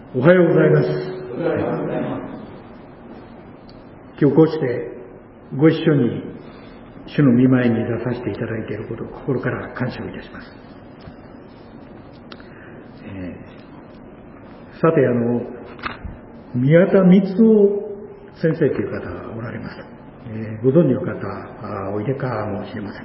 おはようございます。今日こうしてご一緒に主の御前に出させていただいていることを心から感謝をいたします。さて宮田光夫先生という方がおられます。ご存知の方おいでかもしれません。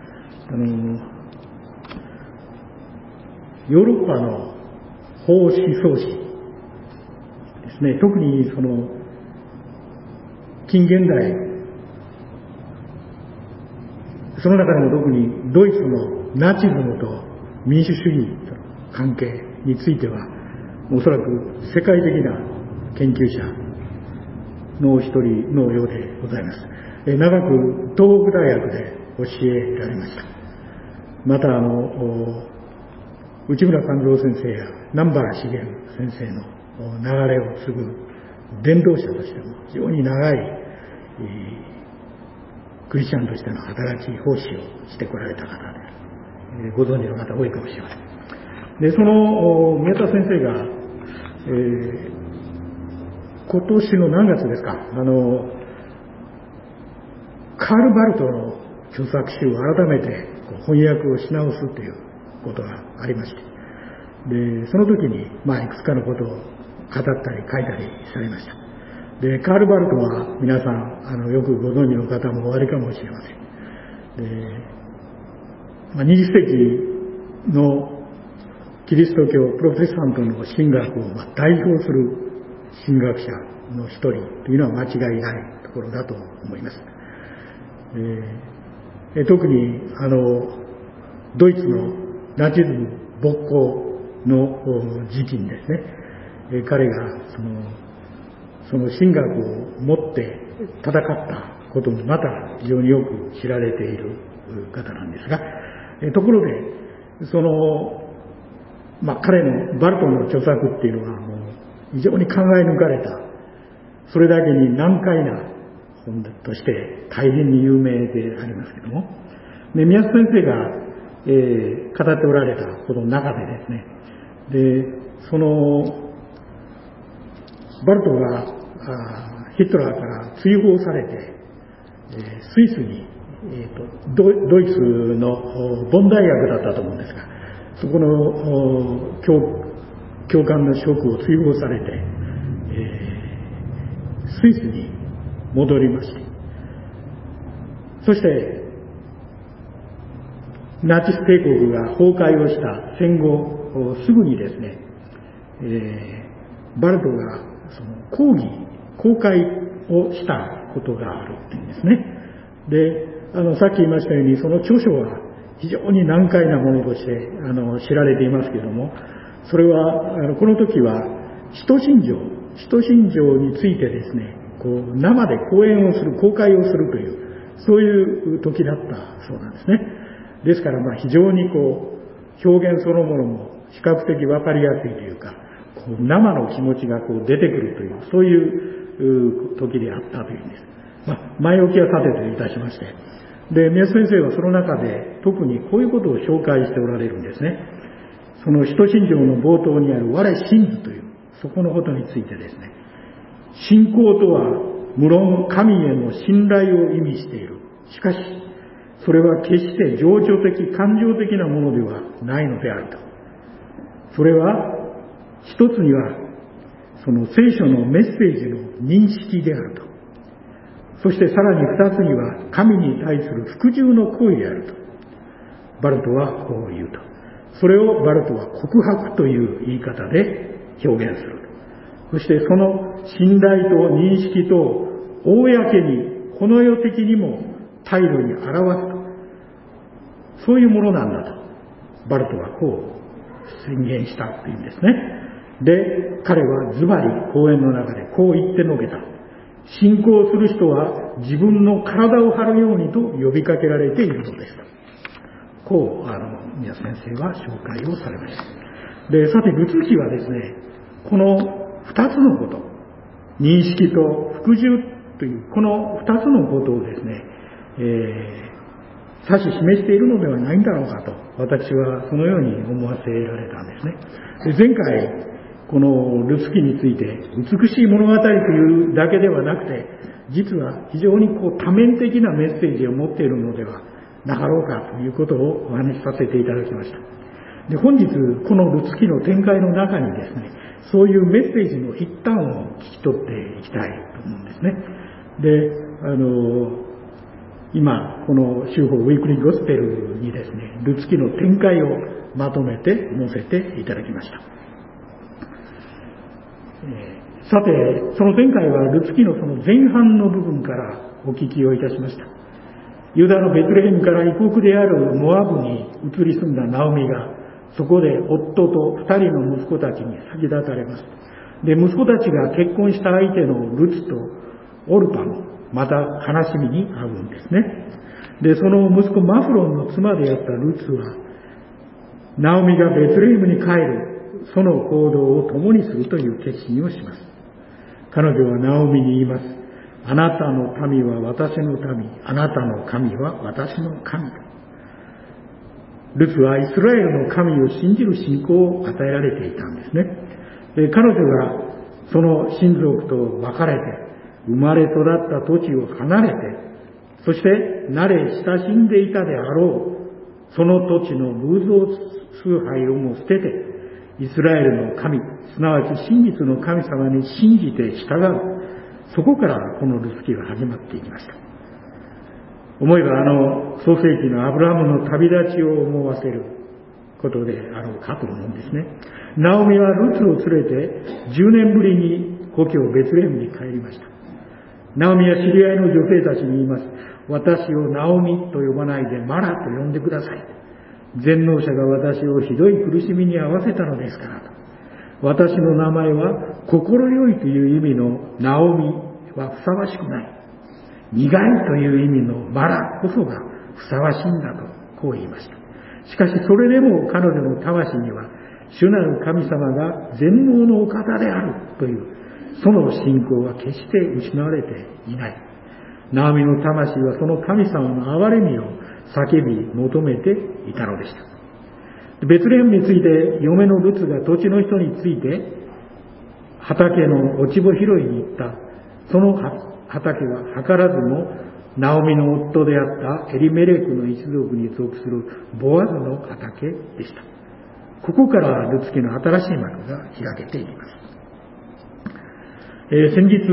ヨーロッパの法思想史ですね、特に近現代、その中でも特にドイツのナチズムと民主主義との関係については、おそらく世界的な研究者のお一人のようでございます。長く東北大学で教えられました。また内村勘三先生や南原茂先生の流れを継ぐ伝道者としても非常に長いクリスチャンとしての働き奉仕をしてこられた方で、ご存知の方多いかもしれません。で、その宮田先生が、今年の何月ですか、カール・バルトの著作集を改めて翻訳をし直すということがありまして、でその時にいくつかのことを語ったり書いたりされました。でカール・バルトは皆さんよくご存知の方もおありかもしれません。で、20世紀のキリスト教プロテスタントの神学を代表する神学者の一人というのは間違いないところだと思います。特にドイツのナチズム勃興の時期にですね、彼がその神学を持って戦ったこともまた非常によく知られている方なんですが、ところで彼のバルトの著作っていうのはもう非常に考え抜かれた、それだけに難解な本として大変に有名でありますけども、宮津先生が、語っておられたこの中でですね、バルトがヒトラーから追放されて、スイスに、ドイツのボン大学だったと思うんですが、そこの教官の職を追放されて、スイスに戻りまして、そしてナチス帝国が崩壊をした戦後すぐにですね、バルトが公開をしたことがあるっていうんですね。で、さっき言いましたように、その著書は非常に難解なものとして知られていますけれども、それはこの時は使徒信条についてですね、生で講演をする、公開をするという、そういう時だったそうなんですね。ですから非常に表現そのものも比較的分かりやすいというか、生の気持ちが出てくるという、そういう時であったというんです。前置きはさてといたしまして、で宮津先生はその中で特にこういうことを紹介しておられるんですね。その使徒信条の冒頭にある我信ずというそこのことについてですね、信仰とは無論神への信頼を意味している。しかしそれは決して情緒的感情的なものではないのであると。それは一つにはその聖書のメッセージの認識であると。そしてさらに二つには神に対する服従の行為であると。バルトはこう言うと。それをバルトは告白という言い方で表現する。そしてその信頼と認識と公にこの世的にも態度に表すと。そういうものなんだと。バルトはこう宣言したというんですね。で、彼はズバリ講演の中でこう言って述べた。信仰する人は自分の体を張るようにと呼びかけられているのです。こう宮先生は紹介をされました。で、さてルツ記はですね、この二つのこと、認識と服従というこの二つのことをですね、指し示しているのではないんだろうかと、私はそのように思わせられたんですね。で前回、 このルツ記について美しい物語というだけではなくて、実は非常に多面的なメッセージを持っているのではなかろうかということをお話しさせていただきました。で、本日このルツ記の展開の中にですね、そういうメッセージの一端を聞き取っていきたいと思うんですね。で、今この週報ウィークリーゴスペルにですね、ルツ記の展開をまとめて載せていただきました。さて、その前回はルツ記のその前半の部分からお聞きをいたしました。ユダのベツレヘムから異国であるモアブに移り住んだナオミが、そこで夫と2人の息子たちに先立たれます。で、息子たちが結婚した相手のルツとオルパもまた悲しみに遭うんですね。で、その息子マフロンの妻であったルツは、ナオミがベツレヘムに帰るその行動を共にするという決心をします。彼女はナオミに言います。あなたの民は私の民、あなたの神は私の神。ルツはイスラエルの神を信じる信仰を与えられていたんですね。で、彼女がその親族と別れて、生まれ育った土地を離れて、そして慣れ親しんでいたであろう、その土地の偶像崇拝をも捨てて、イスラエルの神、すなわち真実の神様に信じて従う。そこからこのルツ記が始まっていきました。思えば創世記のアブラハムの旅立ちを思わせることであろうかと思うんですね。ナオミはルツを連れて10年ぶりに故郷ベツレヘムに帰りました。ナオミは知り合いの女性たちに言います。私をナオミと呼ばないでマラと呼んでください。全能者が私をひどい苦しみに遭わせたのですからと。私の名前は心よいという意味のナオミはふさわしくない。苦いという意味のマラこそがふさわしいんだと、こう言いました。しかしそれでも彼女の魂には主なる神様が全能のお方であるというその信仰は決して失われていない。ナオミの魂はその神様の憐れみを叫び求めていたのでした。ベツレヘムについて嫁のルツが土地の人について畑の落ち穂拾いに行った。その畑は図らずもナオミの夫であったエリメレクの一族に属するボアズの畑でした。ここからルツ記の新しい幕が開けていきます。先日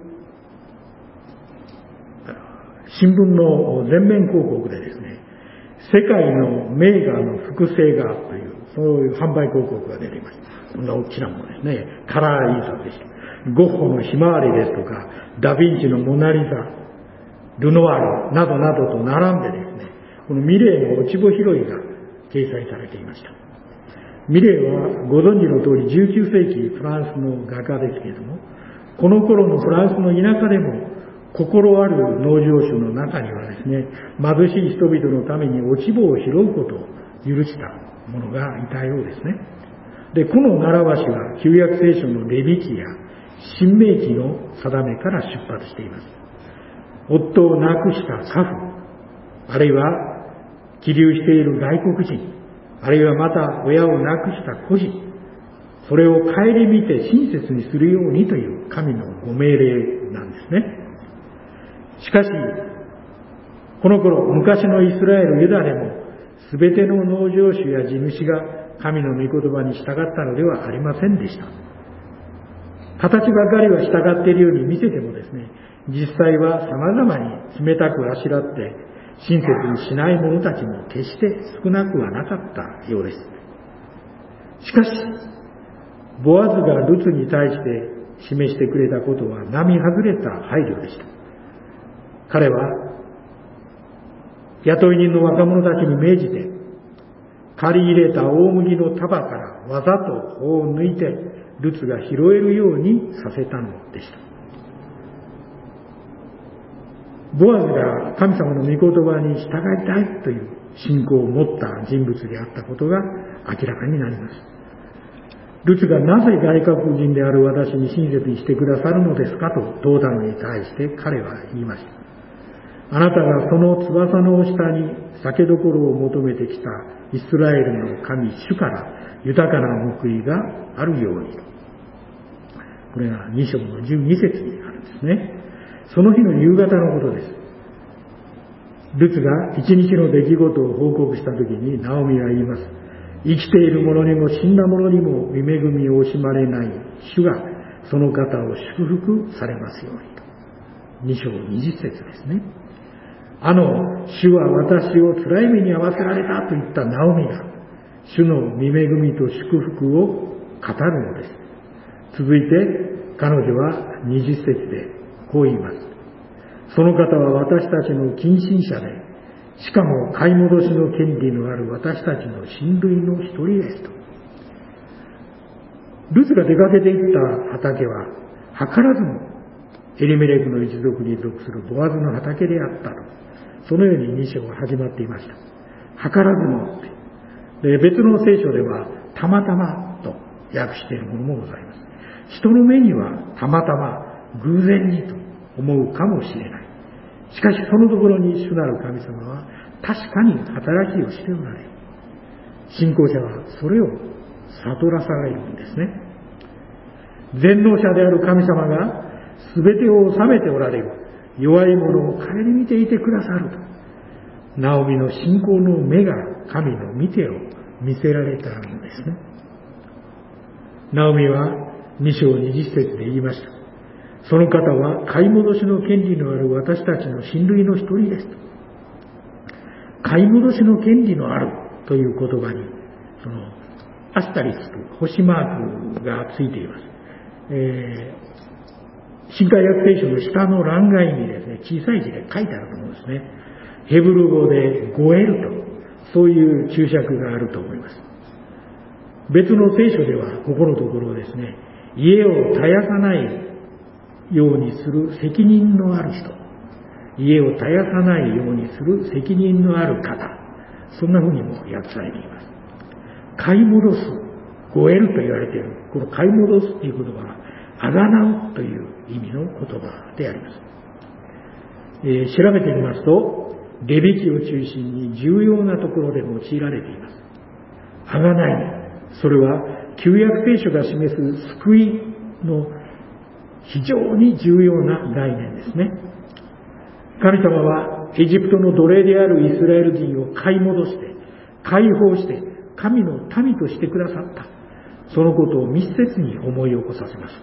新聞の全面広告でですね、世界の名画の複製画というそういう販売広告が出ていました。こんな大きなものですね。カラー印刷でした。ゴッホのひまわりですとか、ダヴィンチのモナリザ、ルノワールなどなどと並んでですね、このミレーの落ち穂拾いが掲載されていました。ミレーはご存知の通り19世紀フランスの画家ですけれども、この頃のフランスの田舎でも心ある農場主の中にはですね、貧しい人々のために落ち穂を拾うことを許した者がいたようですね。で、この習わしは旧約聖書のレビ記や新明記の定めから出発しています。夫を亡くした家父、あるいは起立している外国人、あるいはまた親を亡くした孤児、それを顧みて親切にするようにという神のご命令なんですね。しかし、この頃、昔のイスラエル、ユダでも、すべての農場主や地主が神の御言葉に従ったのではありませんでした。形ばかりは従っているように見せてもですね、実際は様々に冷たくあしらって親切にしない者たちも決して少なくはなかったようです。しかし、ボアズがルツに対して示してくれたことは並外れた配慮でした。彼は雇い人の若者たちに命じて、借り入れた大麦の束からわざと穂を抜いてルツが拾えるようにさせたのでした。ボアズが神様の御言葉に従いたいという信仰を持った人物であったことが明らかになります。ルツがなぜ外国人である私に親切にしてくださるのですかと問うたのに対して彼は言いました。あなたがその翼の下に酒どころを求めてきたイスラエルの神主から豊かな報いがあるように。 これが2章の12節にあるんですね。その日の夕方のことです。ルツが一日の出来事を報告したときに、ナオミは言います。生きている者にも死んだ者にも見恵みを惜しまれない主がその方を祝福されますようにと。2章20節ですね。主は私を辛い目に遭わせられたと言ったナオミが、主の見恵みと祝福を語るのです。続いて彼女は20節でこう言います。その方は私たちの近親者で、しかも買い戻しの権利のある私たちの親類の一人ですと。ルツが出かけていった畑は、図らずもエリメレクの一族に属するボアズの畑であったと。そのように2章は始まっていました。図らずもで、別の聖書ではたまたまと訳しているものもございます。人の目にはたまたま偶然にと思うかもしれない。しかしそのところに主なる神様は確かに働きをしておられる。信仰者はそれを悟らされるんですね。全能者である神様が全てを治めておられる。弱い者を顧みていてくださると。ナオミの信仰の目が神の見てを見せられたのですね。ナオミは2章20節で言いました。その方は買い戻しの権利のある私たちの親類の一人ですと。買い戻しの権利のあるという言葉に、そのアスタリスク、星マークがついています。新海訳聖書の下の欄外にですね、小さい字で書いてあると思うんですね。ヘブル語でゴエルと、そういう注釈があると思います。別の聖書では、ここのところですね、家を絶やさないようにする責任のある人、家を絶やさないようにする責任のある方、そんな風にも訳されています。買い戻す、ゴエルと言われている、この買い戻すという言葉は、あがなうという意味の言葉であります。調べてみますと、レビ記を中心に重要なところで用いられています。あがない、それは旧約聖書が示す救いの非常に重要な概念ですね。神様はエジプトの奴隷であるイスラエル人を買い戻して、解放して神の民としてくださった。そのことを密接に思い起こさせます。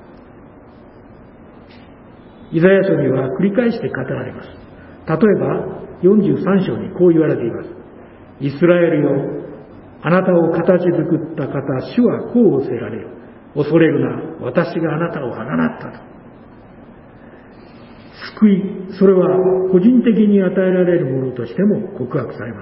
イザヤ書には繰り返して語られます。例えば43章にこう言われています。イスラエルよ、あなたを形作った方、主はこう仰せられる。恐れるな、私があなたをあがなったと。救い、それは個人的に与えられるものとしても告白されます。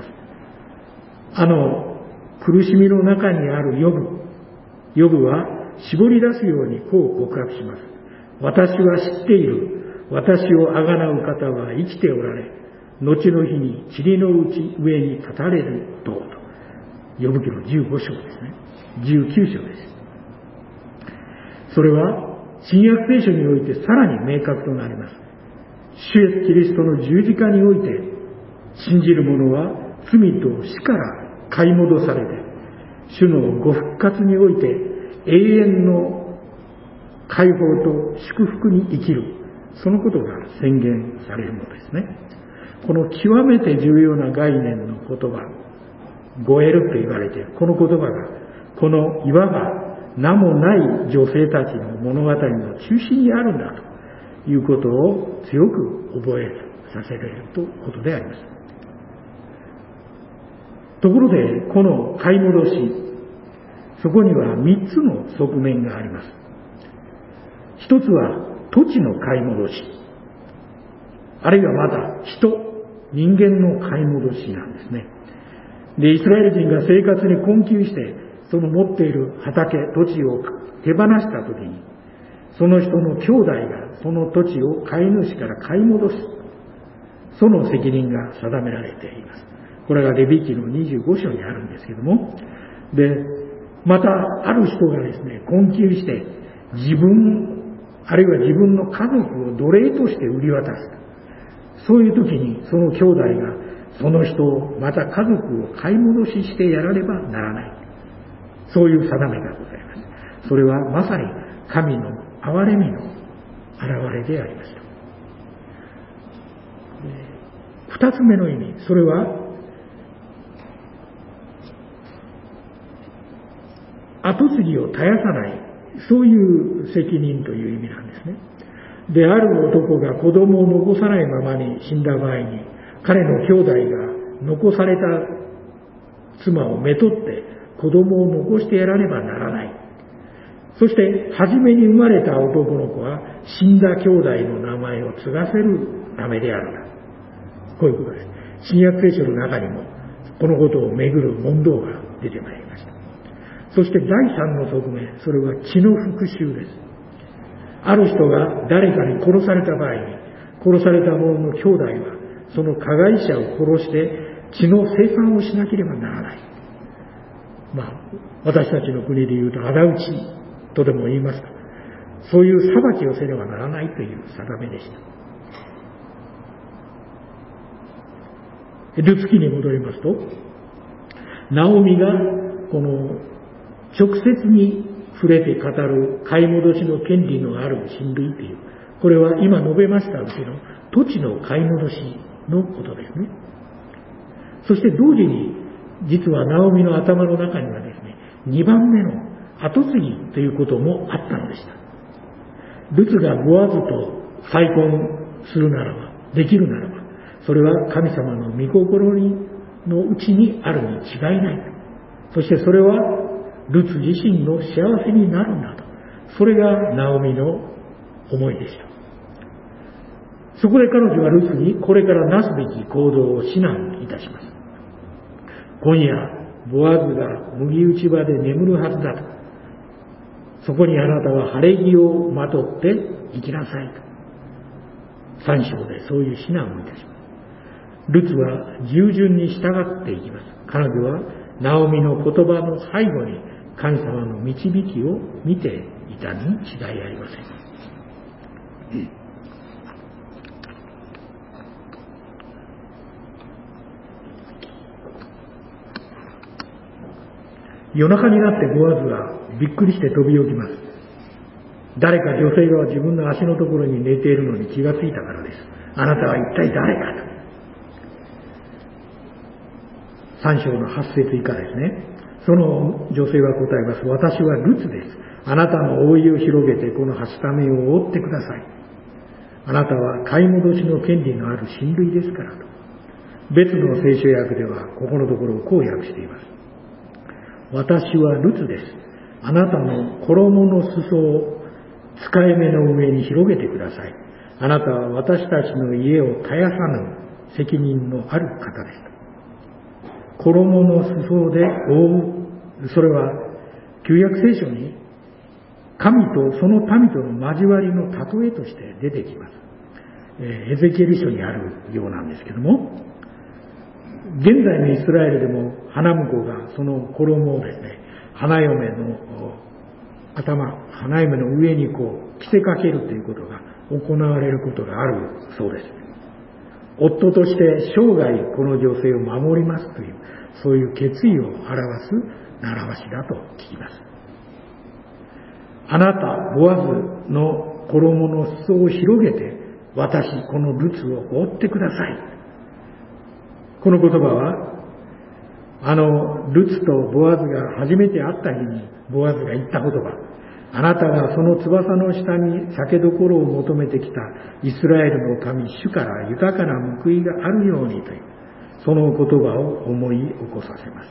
苦しみの中にあるヨブは絞り出すようにこう告白します。私は知っている。私をあがなう方は生きておられ、後の日に塵の上に立たれると。ヨブ記の15章ですね。19章です。それは新約聖書においてさらに明確となります。主イエスキリストの十字架において信じる者は罪と死から買い戻されて、主のご復活において永遠の解放と祝福に生きる、そのことが宣言されるのですね。この極めて重要な概念の言葉、ゴエルと言われているこの言葉が、このいわば名もない女性たちの物語の中心にあるんだということを強く覚えさせられるということであります。ところでこの買い戻し、そこには3つの側面があります。一つは土地の買い戻し、あるいはまた人間の買い戻しなんですね。で、イスラエル人が生活に困窮して、その持っている畑、土地を手放したときに、その人の兄弟がその土地を買い主から買い戻す、その責任が定められています。これがレビ記の25章にあるんですけども、で、またある人がですね、困窮して、自分、あるいは自分の家族を奴隷として売り渡す。そういう時にその兄弟がその人をまた家族を買い戻ししてやらねばならない。そういう定めがございます。それはまさに神の憐れみの現れでありました。二つ目の意味、それは後継ぎを絶やさない、そういう責任という意味なんですね。で、ある男が子供を残さないままに死んだ場合に、彼の兄弟が残された妻をめとって子供を残してやらねばならない。そして、初めに生まれた男の子は死んだ兄弟の名前を継がせるためであるな。こういうことです。新約聖書の中にもこのことをめぐる問答が出てまいりました。そして第三の側面、それは血の復讐です。ある人が誰かに殺された場合に、殺された者の兄弟はその加害者を殺して血の清算をしなければならない。私たちの国でいうと仇討ちとでも言いますか、そういう裁きをせねばならないという定めでした。ルツ記に戻りますと、ナオミがこの直接に触れて語る買い戻しの権利のある親類という、これは今述べましたうちの土地の買い戻しのことですね。そして同時に、実はナオミの頭の中にはですね、2番目の後継ぎということもあったのでした。ルツがボアズと再婚するならば、できるならば、それは神様の御心のうちにあるに違いない。そしてそれはルツ自身の幸せになるんだと。それがナオミの思いでした。そこで彼女はルツにこれからなすべき行動を指南いたします。今夜、ボアズが麦打ち場で眠るはずだと。そこにあなたは晴れ着をまとって行きなさいと。3章でそういう指南をいたします。ルツは従順に従っていきます。彼女はナオミの言葉の背後に神様の導きを見ていたに違いありません。夜中になってボアズはびっくりして飛び起きます。誰か女性が自分の足のところに寝ているのに気がついたからです。あなたは一体誰かと。3章の8節以下ですね。その女性は答えます。私はルツです。あなたの覆いを広げてこのはしためを覆ってください。あなたは買い戻しの権利のある親類ですからと。別の聖書訳ではここのところをこう訳しています。私はルツです。あなたの衣の裾を使い目の上に広げてください。あなたは私たちの家を絶やさぬ責任のある方です。衣の裾で覆う。それは旧約聖書に神とその民との交わりの例えとして出てきます。エゼキエル書にあるようなんですけども、現在のイスラエルでも花婿がその衣をですね、花嫁の上に着せかけるということが行われることがあるそうです。夫として生涯この女性を守りますという、そういう決意を表す習わしだと聞きます。あなた、ボアズの衣の裾を広げて、私、このルツを覆ってください。この言葉は、ルツとボアズが初めて会った日に、ボアズが言った言葉、あなたがその翼の下に酒どころを求めてきたイスラエルの神主から豊かな報いがあるようにという、その言葉を思い起こさせます。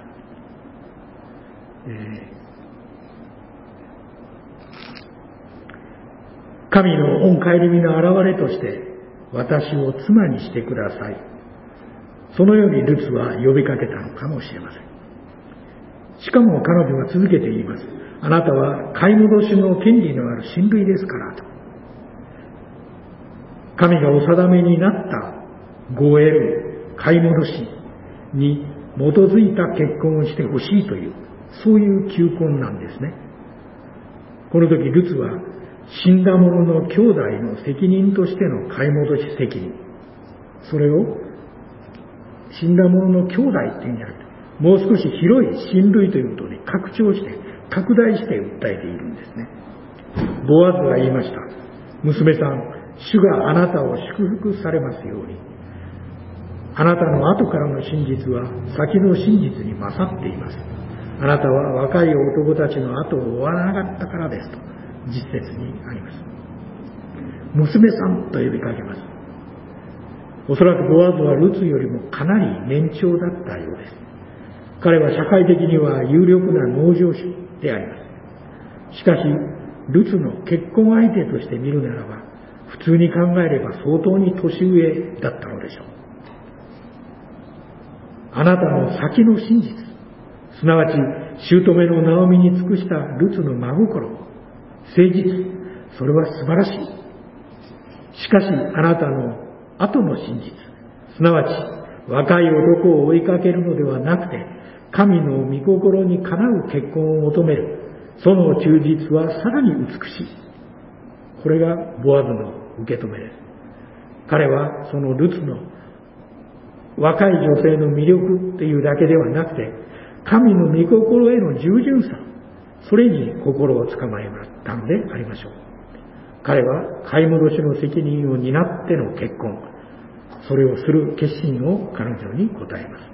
神の御顧みの現れとして、私を妻にしてください。そのようにルツは呼びかけたのかもしれません。しかも彼女は続けて言います。あなたは買い戻しの権利のある親類ですからと。神がお定めになったゴエル、買い戻しに基づいた結婚をしてほしいという、そういう求婚なんですね。この時ルツは死んだ者の兄弟の責任としての買い戻し責任、それを死んだ者の兄弟っていうんじゃなくて、もう少し広い親類ということに拡張して拡大して訴えているんですね。 ボアズが言いました。娘さん、主があなたを祝福されますように。あなたの後からの真実は先の真実に勝っています。あなたは若い男たちの後を追わなかったからですと実説にあります。娘さんと呼びかけます。おそらくボアズはルツよりもかなり年長だったようです。彼は社会的には有力な農場主であります。しかしルツの結婚相手として見るならば、普通に考えれば相当に年上だったのでしょう。あなたの先の真実、すなわち姑のナオミに尽くしたルツの真心、誠実、それは素晴らしい。しかしあなたの後の真実、すなわち若い男を追いかけるのではなくて、神の御心にかなう結婚を求める、その忠実はさらに美しい。これがボアズの受け止めです。彼はそのルツの若い女性の魅力というだけではなくて、神の御心への従順さ、それに心をつかまえたのでありましょう。彼は買い戻しの責任を担っての結婚、それをする決心を彼女に応えます。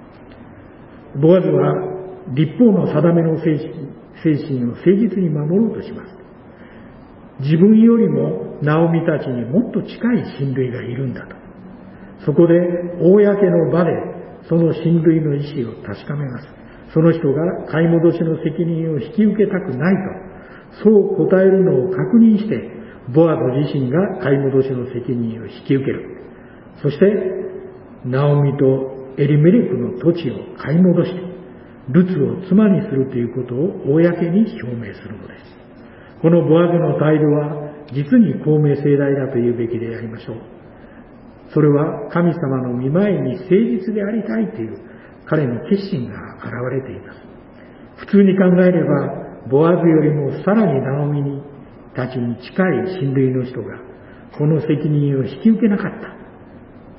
ボアズは律法の定めの精神を誠実に守ろうとします。自分よりもナオミたちにもっと近い親類がいるんだと。そこで公の場でその親類の意思を確かめます。その人が買い戻しの責任を引き受けたくないと、そう答えるのを確認して、ボアズ自身が買い戻しの責任を引き受ける。そして、ナオミとエリメレクの土地を買い戻して、ルツを妻にするということを公に表明するのです。このボアズの態度は、実に公明正大だと言うべきでありましょう。それは神様の御前に誠実でありたいという彼の決心が現れています。普通に考えれば、ボアズよりもさらにナオミたちに近い親類の人がこの責任を引き受けなかった。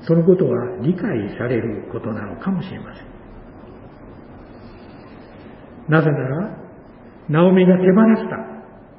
そのことは理解されることなのかもしれません。なぜなら、ナオミが手放した、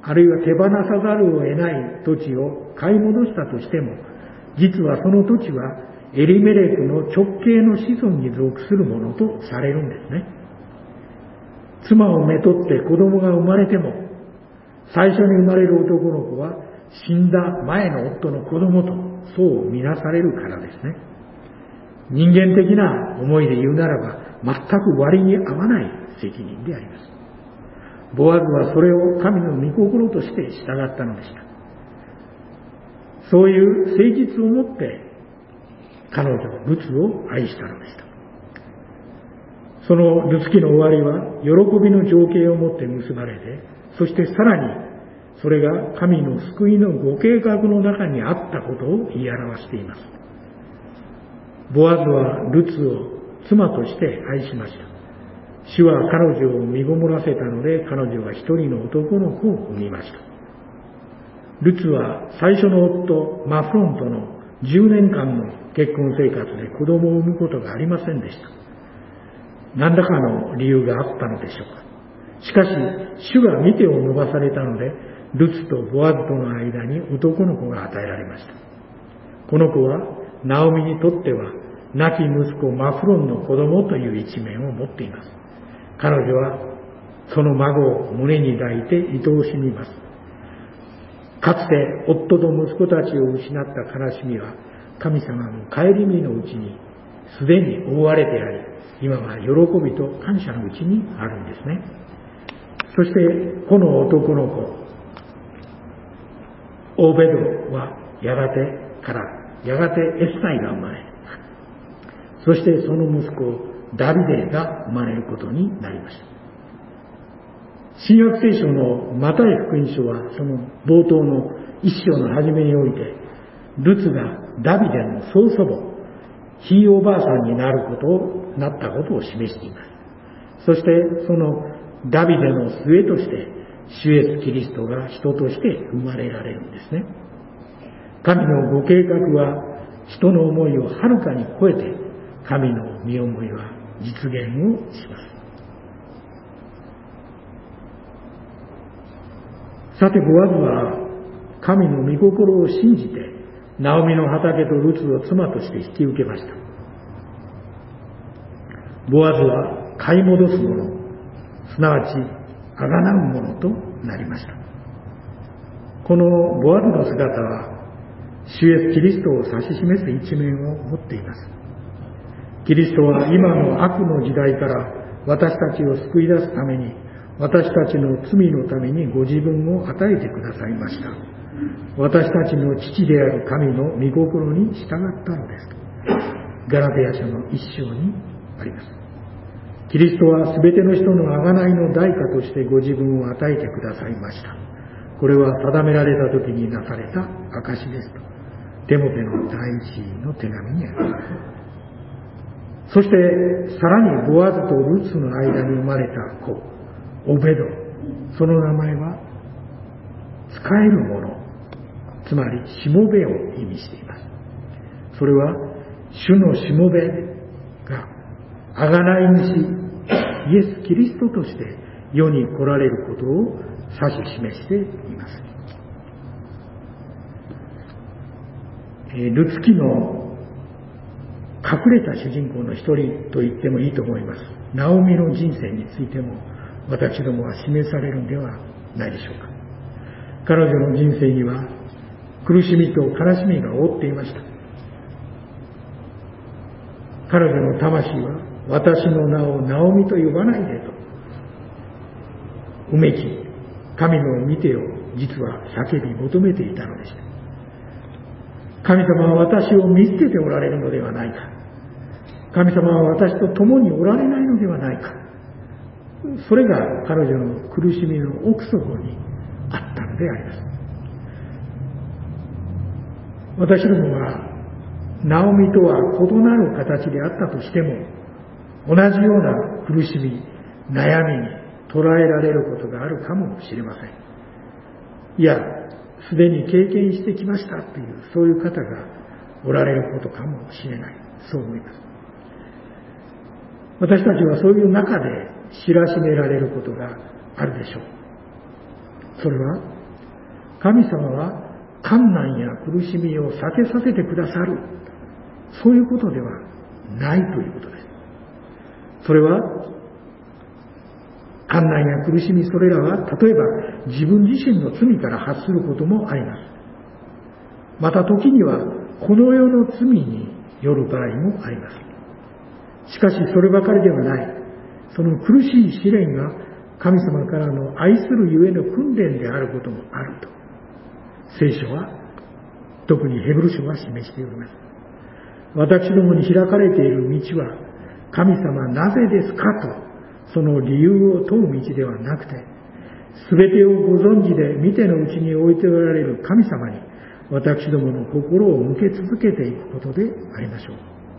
あるいは手放さざるを得ない土地を買い戻したとしても、実はその土地はエリメレクの直系の子孫に属するものとされるんですね。妻をめとって子供が生まれても、最初に生まれる男の子は死んだ前の夫の子供とそう見なされるからですね。人間的な思いで言うならば、全く割に合わない責任であります。ボアズはそれを神の御心として従ったのでした。そういう誠実をもって彼女ルツを愛したのでした。そのルツ記の終わりは喜びの情景をもって結ばれて、そしてさらにそれが神の救いのご計画の中にあったことを言い表しています。ボアズはルツを妻として愛しました。主は彼女を身ごもらせたので、彼女は一人の男の子を産みました。ルツは最初の夫マフロンとの10年間の結婚生活で子供を産むことがありませんでした。何らかの理由があったのでしょうか。しかし主が見てを伸ばされたので、ルツとボアズとの間に男の子が与えられました。この子はナオミにとっては亡き息子マフロンの子供という一面を持っています。彼女はその孫を胸に抱いて愛おしみます。かつて夫と息子たちを失った悲しみは神様の顧みのうちにすでに覆われてあり、今は喜びと感謝のうちにあるんですね。そしてこの男の子オーベドはやがてエッサイが生まれ、そしてその息子ダビデが生まれることになりました。新約聖書のマタイ福音書はその冒頭の一章の初めにおいて、ルツがダビデの曽祖母、ひいおばあさんになったことを示しています。そしてそのダビデの末として主イエスキリストが人として生まれられるんですね。神のご計画は人の思いをはるかに超えて、神の御思いは実現をします。 さてボアズは神の御心を信じてナオミの畑とルツを妻として引き受けました。ボアズは買い戻す者、すなわちあがなう者となりました。このボアズの姿は主イエスキリストを指し示す一面を持っています。キリストは今の悪の時代から私たちを救い出すために、私たちの罪のためにご自分を与えてくださいました。私たちの父である神の御心に従ったのですと、ガラテヤ書の1章にあります。キリストはすべての人の贖いの代価としてご自分を与えてくださいました。これは定められた時になされた証ですと、テモテの第一の手紙にあります。そしてさらにボアズとルツの間に生まれた子、オベド、その名前は仕える者、つまりしもべを意味しています。それは主のしもべが贖い主イエス・キリストとして世に来られることを指し示しています。ルツ記の隠れた主人公の一人と言ってもいいと思います。ナオミの人生についても私どもは示されるんではないでしょうか。彼女の人生には苦しみと悲しみが覆っていました。彼女の魂は私の名をナオミと呼ばないでとうめき、神の御手を実は叫び求めていたのでした。神様は私を見捨てておられるのではないか。神様は私と共におられないのではないか。それが彼女の苦しみの奥底にあったのであります。私どもはナオミとは異なる形であったとしても、同じような苦しみ、悩みに捉えられることがあるかもしれません。いや、すでに経験してきましたという、そういう方がおられることかもしれない。そう思います。私たちはそういう中で知らしめられることがあるでしょう。それは、神様は困難や苦しみを避けさせてくださる、そういうことではないということです。それは困難や苦しみ、それらは例えば自分自身の罪から発することもあります。また時にはこの世の罪による場合もあります。しかしそればかりではない。その苦しい試練が神様からの愛するゆえの訓練であることもあると、聖書は、特にヘブル書は示しております。私どもに開かれている道は、神様なぜですかと、その理由を問う道ではなくて、すべてをご存知で見てのうちに置いておられる神様に、私どもの心を向け続けていくことでありましょう。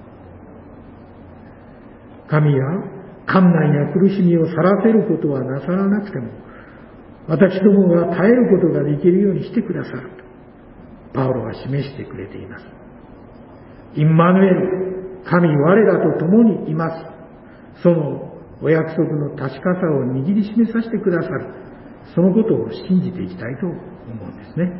神や困難や苦しみを去らせることはなさらなくても、私どもが耐えることができるようにしてくださると、パウロは示してくれています。インマヌエル、神我らと共にいます。そのお約束の確かさを握りしめさせてくださる。そのことを信じていきたいと思うんですね。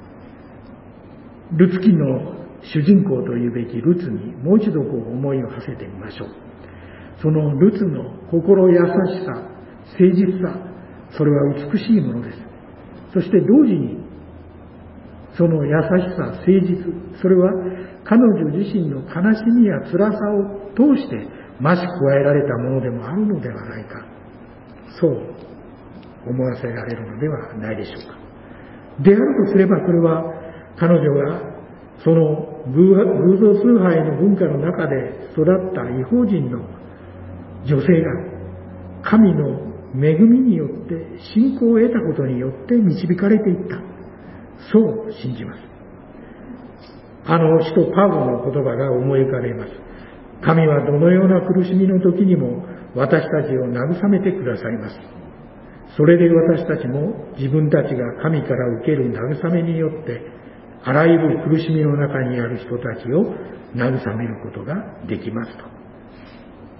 ルツ記の主人公というべきルツにもう一度思いを馳せてみましょう。そのルツの心優しさ、誠実さ、それは美しいものです。そして同時にその優しさ、誠実、それは彼女自身の悲しみや辛さを通して増し加えられたものでもあるのではないか、そう思わせられるのではないでしょうか。であるとすれば、これは彼女がその偶像崇拝の文化の中で育った異邦人の女性が神の恵みによって信仰を得たことによって導かれていった、そう信じます。あの使徒パウロの言葉が思い浮かべます。神はどのような苦しみの時にも私たちを慰めてくださいます。それで私たちも自分たちが神から受ける慰めによってあらゆる苦しみの中にある人たちを慰めることができますと、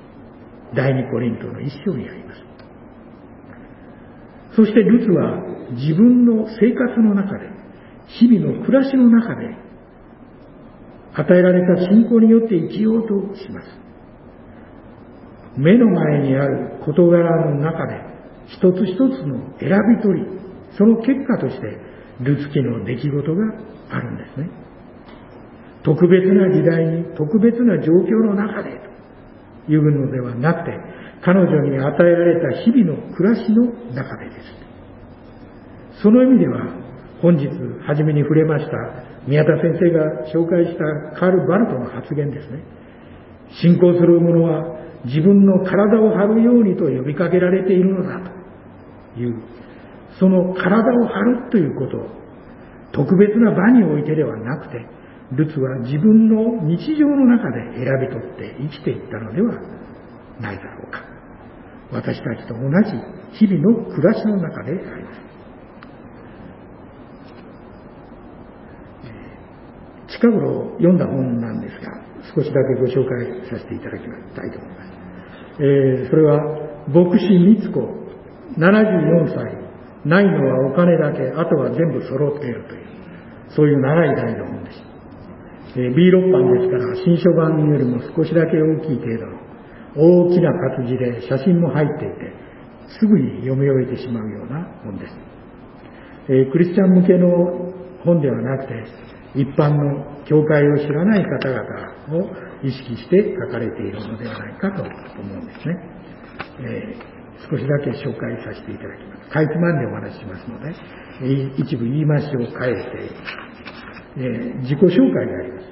第2コリントの1章にあります。そしてルツは自分の生活の中で、日々の暮らしの中で、与えられた信仰によって生きようとします。目の前にある事柄の中で、一つ一つの選び取り、その結果として、ルツキの出来事があるんですね。特別な時代に、特別な状況の中で、というのではなくて、彼女に与えられた日々の暮らしの中でです。その意味では、本日初めに触れました宮田先生が紹介したカール・バルトの発言ですね。信仰する者は自分の体を張るようにと呼びかけられているのだという、その体を張るということを特別な場においてではなくて、ルツは自分の日常の中で選び取って生きていったのではないだろうか。私たちと同じ日々の暮らしの中であります。近頃読んだ本なんですが、少しだけご紹介させていただきたいと思います。それは牧師光子74歳、ないのはお金だけ、あとは全部揃っているという、そういう長い題の本です。B6 版ですから、新書版よりも少しだけ大きい程度の大きな活字で写真も入っていて、すぐに読み終えてしまうような本です。クリスチャン向けの本ではなくて、一般の教会を知らない方々を意識して書かれているのではないかと思うんですね。少しだけ紹介させていただきます。かいつまんでお話ししますので、一部言い回しを変えて、自己紹介であります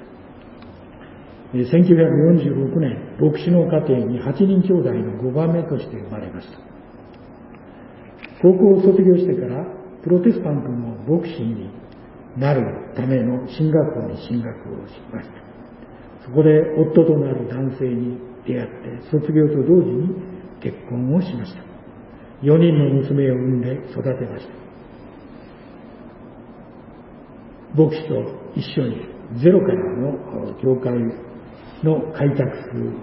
。1946年、牧師の家庭に8人兄弟の5番目として生まれました。高校を卒業してから、プロテスタントの牧師になるための進学校に進学をしました。そこで夫となる男性に出会って、卒業と同時に結婚をしました。4人の娘を産んで育てました。牧師と一緒にゼロからの教会の開拓する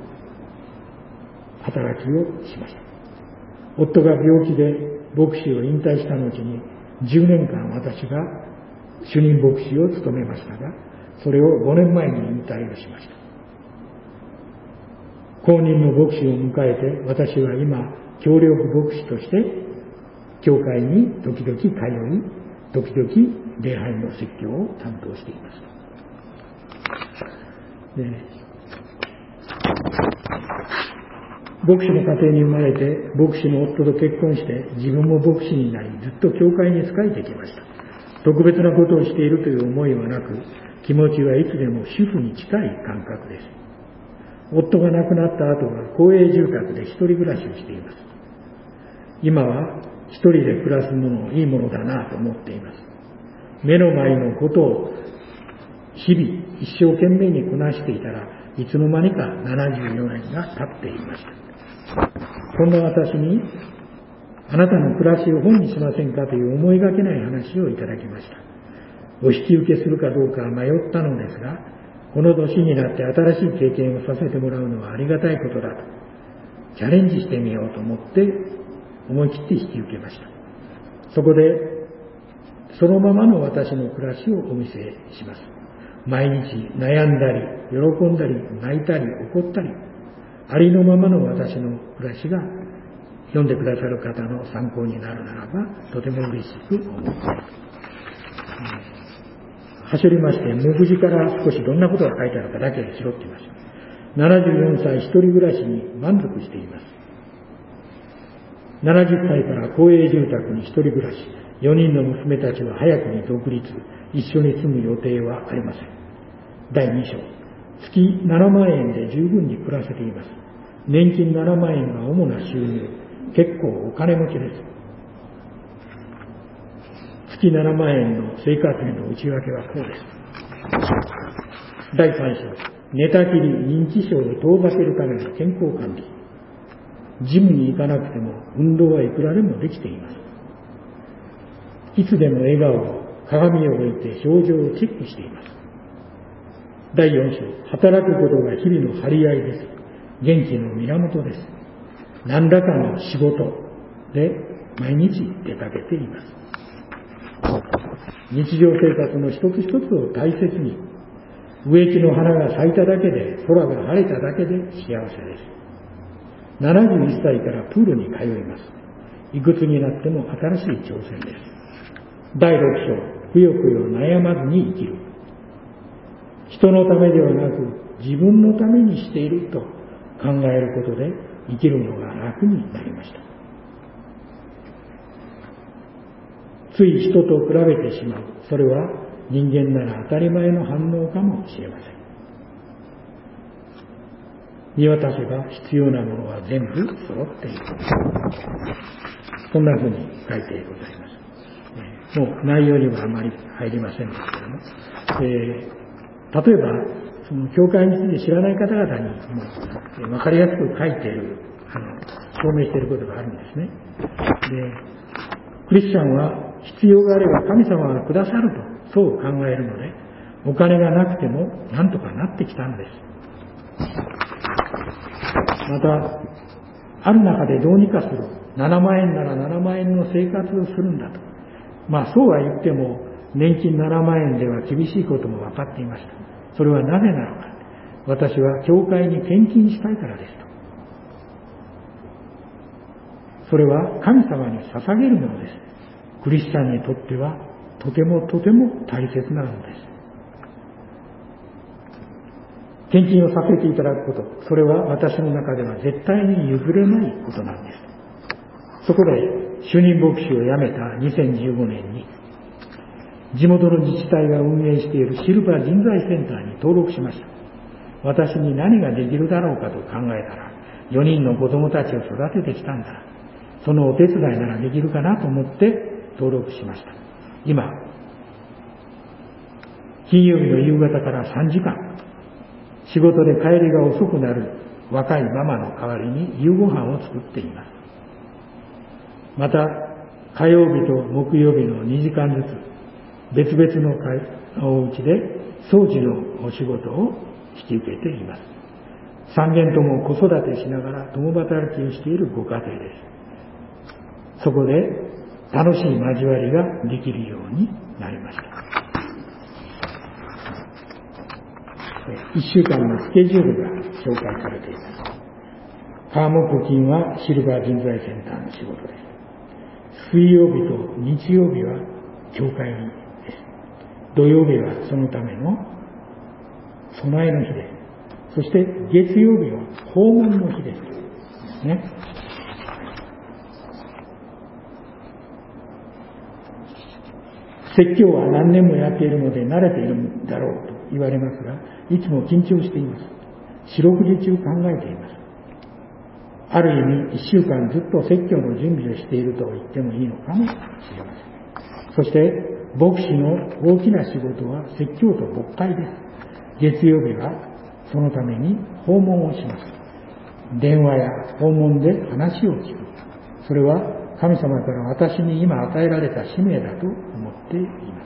働きをしました。夫が病気で牧師を引退した後に10年間私が主任牧師を務めましたが、それを5年前に引退をしました。後任の牧師を迎えて、私は今協力牧師として教会に時々通い、時々礼拝の説教を担当しています。牧師の家庭に生まれて、牧師の夫と結婚して、自分も牧師になり、ずっと教会に仕えてきました。特別なことをしているという思いはなく、気持ちはいつでも主婦に近い感覚です。夫が亡くなった後は公営住宅で一人暮らしをしています。今は一人で暮らすものいいものだなと思っています。目の前のことを日々一生懸命にこなしていたら、いつの間にか74年が経っていました。そんな私に、あなたの暮らしを本にしませんかという思いがけない話をいただきました。お引き受けするかどうか迷ったのですが、この年になって新しい経験をさせてもらうのはありがたいことだと、チャレンジしてみようと思って思い切って引き受けました。そこで、そのままの私の暮らしをお見せします。毎日悩んだり、喜んだり、泣いたり、怒ったり、ありのままの私の暮らしが読んでくださる方の参考になるならば、とても嬉しく思っています。走りまして、目次から少しどんなことが書いてあるかだけ拾っていました。74歳一人暮らしに満足しています。70歳から公営住宅に一人暮らし、4人の娘たちは早くに独立、一緒に住む予定はありません。第2章、月7万円で十分に暮らせています。年金7万円が主な収入、結構お金持ちです。月7万円の生活費の内訳はこうです。第3章、寝たきり、認知症を遠ざけるための健康管理。ジムに行かなくても運動はいくらでもできています。いつでも笑顔を、鏡を置いて表情をチェックしています。第4章、働くことが日々の張り合いです。元気の源です。何らかの仕事で毎日出かけています。 日常生活の一つ一つを大切に、植木の花が咲いただけで、空が晴れただけで幸せです。71歳からプールに通います。いくつになっても新しい挑戦です。第6章、くよくよ悩まずに生きる。人のためではなく自分のためにしていると考えることで生きるのが楽になりました。つい人と比べてしまう。それは人間なら当たり前の反応かもしれません。見渡せば必要なものは全部揃っている。こんなふうに書いてございます。もう内容にはあまり入りませんですけども、例えばその教会について知らない方々にも分かりやすく書いている証明していることがあるんですね。で、クリスチャンは必要があれば神様がくださるとそう考えるので、お金がなくてもなんとかなってきたのです。またある中でどうにかする、7万円なら7万円の生活をするんだと、そうは言っても年金7万円では厳しいことも分かっていました。それはなぜなのか。私は教会に献金したいからですと。それは神様に捧げるものです。クリスチャンにとってはとてもとても大切なのです。献金をさせていただくこと、それは私の中では絶対に譲れないことなんです。そこで主任牧師を辞めた2015年に地元の自治体が運営しているシルバー人材センターに登録しました。私に何ができるだろうかと考えたら、4人の子供たちを育ててきたんだ。そのお手伝いならできるかなと思って登録しました。今、金曜日の夕方から3時間、仕事で帰りが遅くなる若いママの代わりに夕ご飯を作っています。また、火曜日と木曜日の2時間ずつ、別々のお家で掃除のお仕事を引き受けています。3軒とも子育てしながら共働きをしているご家庭です。そこで楽しい交わりができるようになりました。1週間のスケジュールが紹介されています。火木金はシルバー人材センターの仕事です。水曜日と日曜日は教会にです。土曜日はそのための備えの日です。そして月曜日は訪問の日ですね。説教は何年もやっているので慣れているんだろうと言われますが、いつも緊張しています。四六時中考えています。ある意味1週間ずっと説教の準備をしていると言ってもいいのかもしれません。そして牧師の大きな仕事は説教と牧会です。月曜日はそのために訪問をします。電話や訪問で話を聞く。それは神様から私に今与えられた使命だと思っています。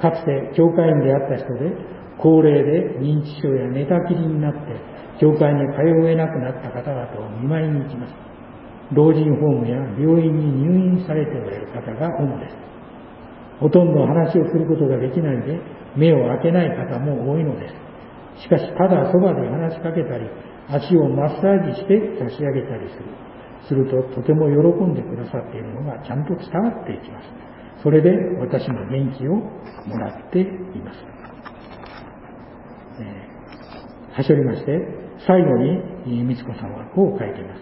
かつて教会員であった人で高齢で認知症や寝たきりになって教会に通えなくなった方々を見舞いに行きます。老人ホームや病院に入院されておられる方が主です。ほとんど話をすることができないので目を開けない方も多いのです。しかしただそばで話しかけたり足をマッサージして差し上げたりするととても喜んでくださっているのがちゃんと伝わっていきます。それで私も元気をもらっています。はしょりまして最後に美津子さんはこう書いています。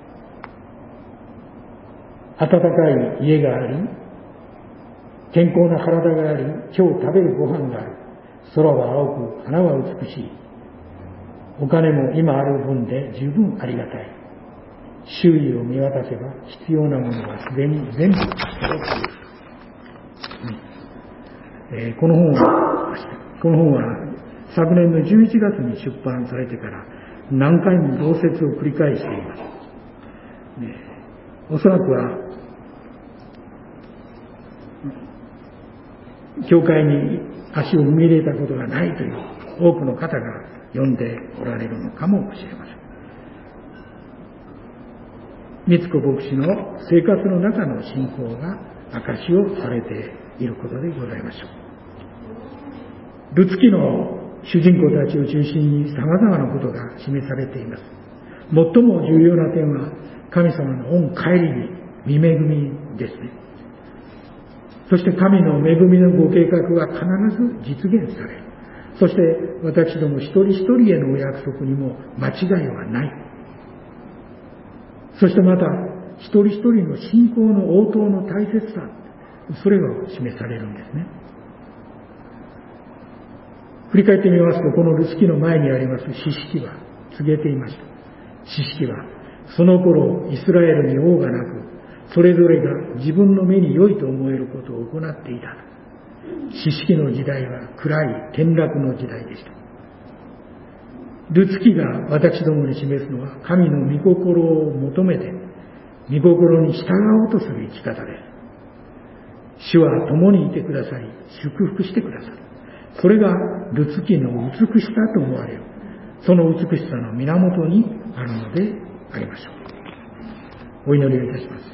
暖かい家があり、健康な体があり、今日食べるご飯がある。空は青く、花は美しい。お金も今ある分で十分ありがたい。周囲を見渡せば必要なものはすでに全部揃っている。この本は昨年の11月に出版されてから何回も同説を繰り返しています。おそらくは教会に足を踏み入れたことがないという多くの方が読んでおられるのかもしれません。美津子牧師の生活の中の信仰が証しをされていいることでございましょう。ルツ記の主人公たちを中心に様々なことが示されています。最も重要な点は神様の御帰りに御恵みですね。そして神の恵みのご計画は必ず実現される。そして私ども一人一人へのお約束にも間違いはない。そしてまた一人一人の信仰の応答の大切さ、それが示されるんですね。振り返ってみますと、このルツ記の前にあります士式は告げていました。士式はその頃イスラエルに王がなく、それぞれが自分の目に良いと思えることを行っていた。士式の時代は暗い転落の時代でした。ルツ記が私どもに示すのは、神の御心を求めて御心に従おうとする生き方です。主は共にいてくださり、祝福してくださる。それがルツ記の美しさと思われる。その美しさの源にあるのでありましょう。お祈りをいたします。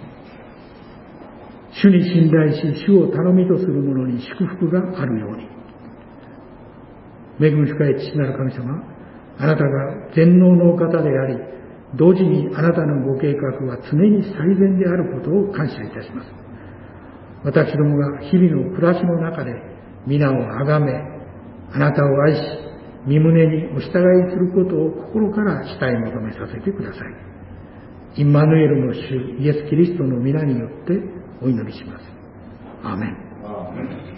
主に信頼し、主を頼みとする者に祝福があるように。恵み深い父なる神様、あなたが全能のお方であり、同時にあなたのご計画は常に最善であることを感謝いたします。私どもが日々の暮らしの中で皆を崇め、あなたを愛し、御胸にお従いすることを心から慕い求めさせてください。インマヌエルの主イエス・キリストの皆によってお祈りします。アーメン。